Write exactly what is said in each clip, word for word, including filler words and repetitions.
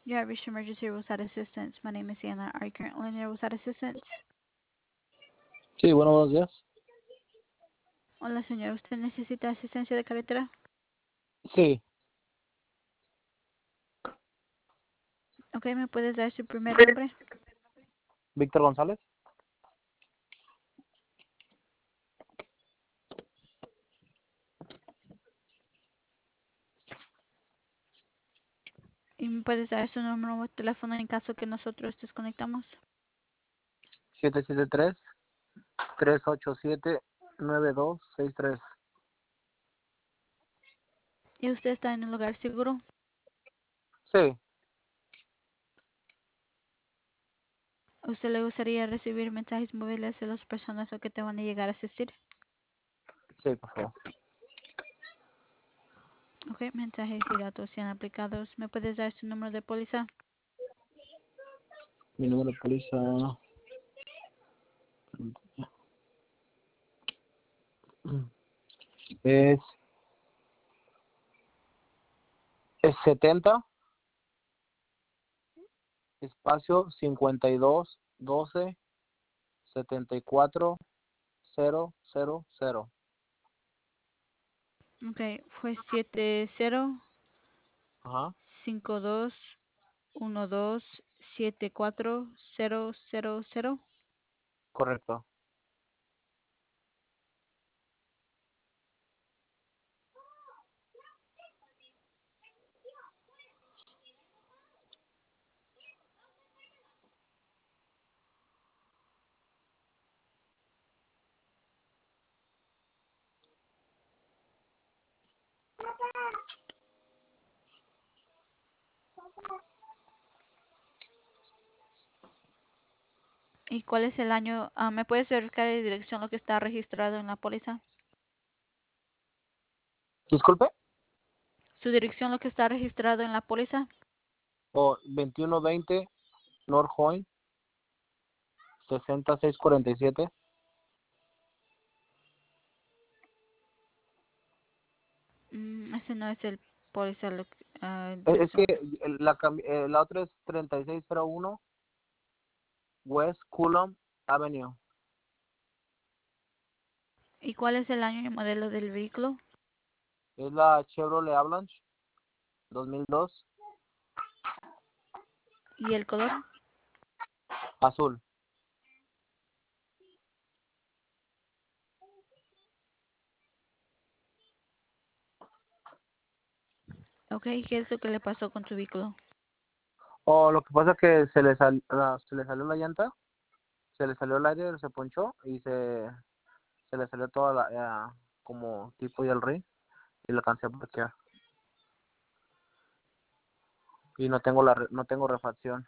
You have reached emergency roadside assistance. My name is Anna. Are you currently in roadside assistance? Sí, bueno, buenos días. Hola, señor. ¿Usted necesita asistencia de carretera? Sí, Ok, ¿me puedes dar su primer nombre? Víctor González. ¿Y me puedes dar su número de teléfono en caso que nosotros desconectamos? siete siete tres, tres ocho siete, nueve dos seis tres. ¿Y usted está en un lugar seguro? Sí, ¿A usted le gustaría recibir mensajes móviles de las personas que te van a llegar a asistir? sí, por favor. Ok, mensajes y datos sean aplicados. ¿Me puedes dar su número de póliza? Mi número de póliza es, es setenta, espacio cincuenta y dos, doce, setenta y cuatro, cero, cero, cero. Ok, fue siete cero Ajá, cinco dos uno dos siete cuatro cero cero cero. correcto. ¿Y cuál es el año? Ah, ¿me puedes verificar la dirección lo que está registrado en la póliza? Disculpe. ¿Su dirección lo que está registrado en la póliza? O veintiuno veinte North Point, sesenta y seis cuarenta y siete. Mm, ese no es el póliza, lo que- ah, Es dirección. que la, eh, la otra es treinta y seis cero uno West Coulomb Avenue. ¿Y cuál es el año y modelo del vehículo? Es la Chevrolet Avalanche dos mil dos, ¿Y el color? azul. Ok, ¿qué es lo que le pasó con su vehículo? O lo que pasa es que se le, sal, uh, se le salió la llanta, se le salió el aire, se ponchó y se, se le salió toda la, uh, como tipo y el ring y lo alcancé a parquear. Y no tengo la no tengo refacción.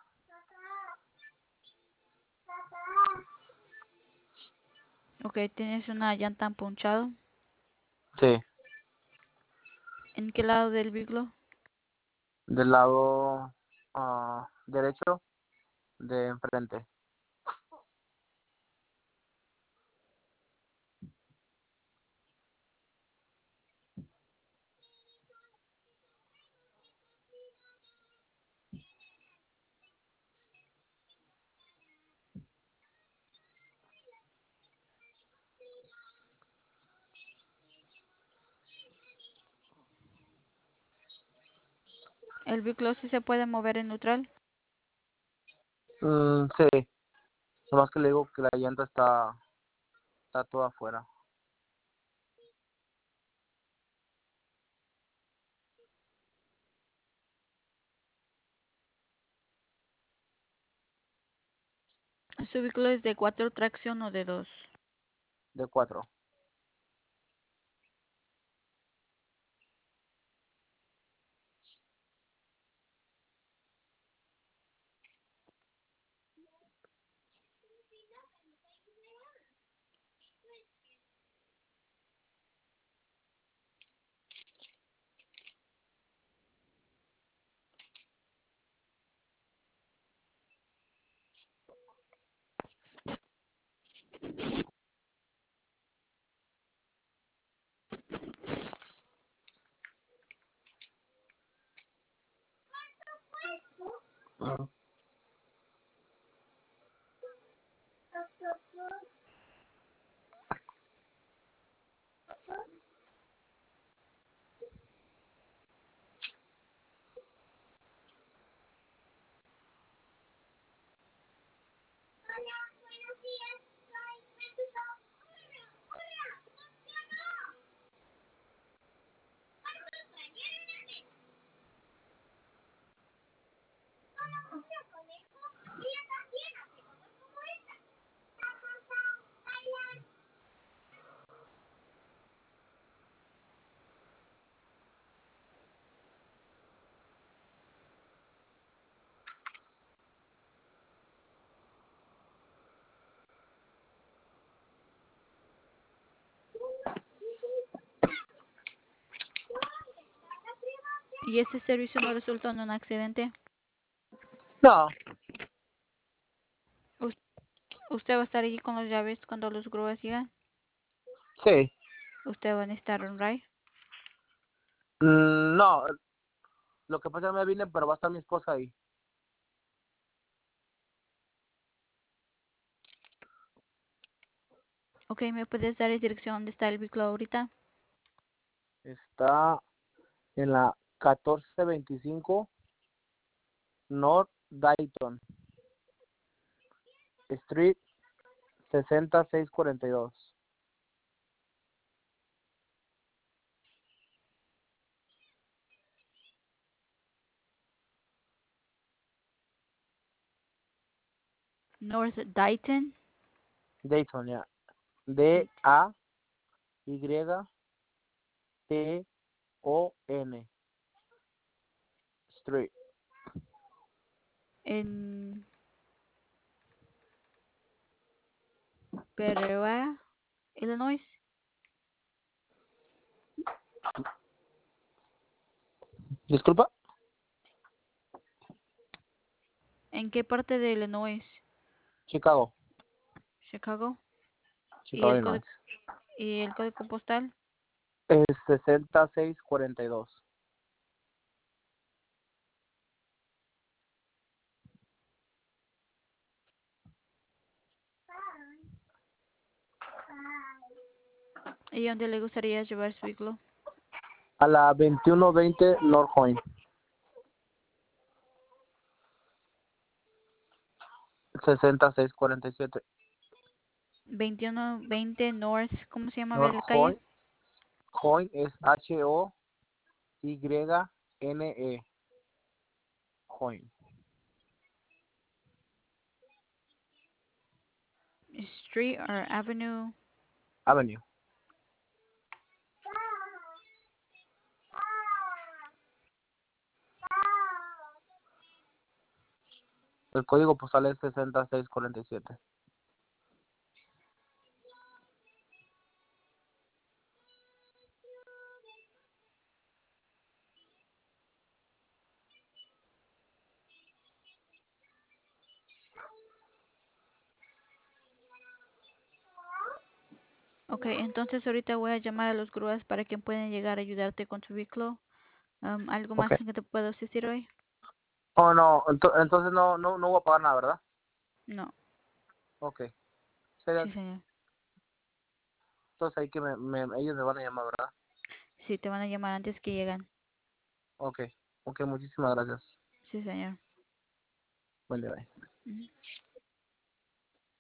Ok, ¿tienes una llanta ponchado? Sí, ¿En qué lado del vehículo? del lado uh, derecho de enfrente. ¿El vehículo sí se puede mover en neutral? Mm, sí, nomás que le digo que la llanta está, está toda afuera. ¿Su vehículo es de cuatro tracción o de dos? De cuatro. Ujú. ¿Y ese servicio no resultó en un accidente? No, Us- ¿Usted va a estar allí con las llaves cuando los grúas llegan? sí. ¿Usted va a necesitar un ride? Mm, no, lo que pasa es que me vine, pero va a estar mi esposa ahí. Ok, ¿me puedes dar la dirección donde está el vehículo ahorita? Está en la catorce veinticinco North Dayton Street sesenta seis cuarenta y dos. North Dayton. Dayton, ya. D Dayton. A Y T O N Street. En Peoria, Illinois. Disculpa. ¿En qué parte de Illinois? Chicago. Chicago. ¿Y Chicago, el Illinois. código, y el código postal? Es sesenta seis cuarenta y dos. ¿Y dónde le gustaría llevar su vehículo? A la veintiuno veinte North Point. sesenta seis cuarenta y siete. veintiuno veinte North, ¿cómo se llama North la calle? Point. Point es H O Y N E. Point. Street or Avenue. Avenue. El código postal es sesenta seis cuarenta y siete. Ok, entonces ahorita voy a llamar a los grúas para que puedan llegar a ayudarte con tu vehículo. Um, ¿algo Ok. más en que te puedo asistir hoy? Oh, no, ento- entonces no, no, no voy a pagar nada, ¿verdad? No, Ok. Sería- sí señor. Entonces ahí que me, me- ellos me van a llamar, ¿verdad? Sí, te van a llamar antes que llegan. Ok. Ok, muchísimas gracias. Sí señor. Bye, bye. Ujú.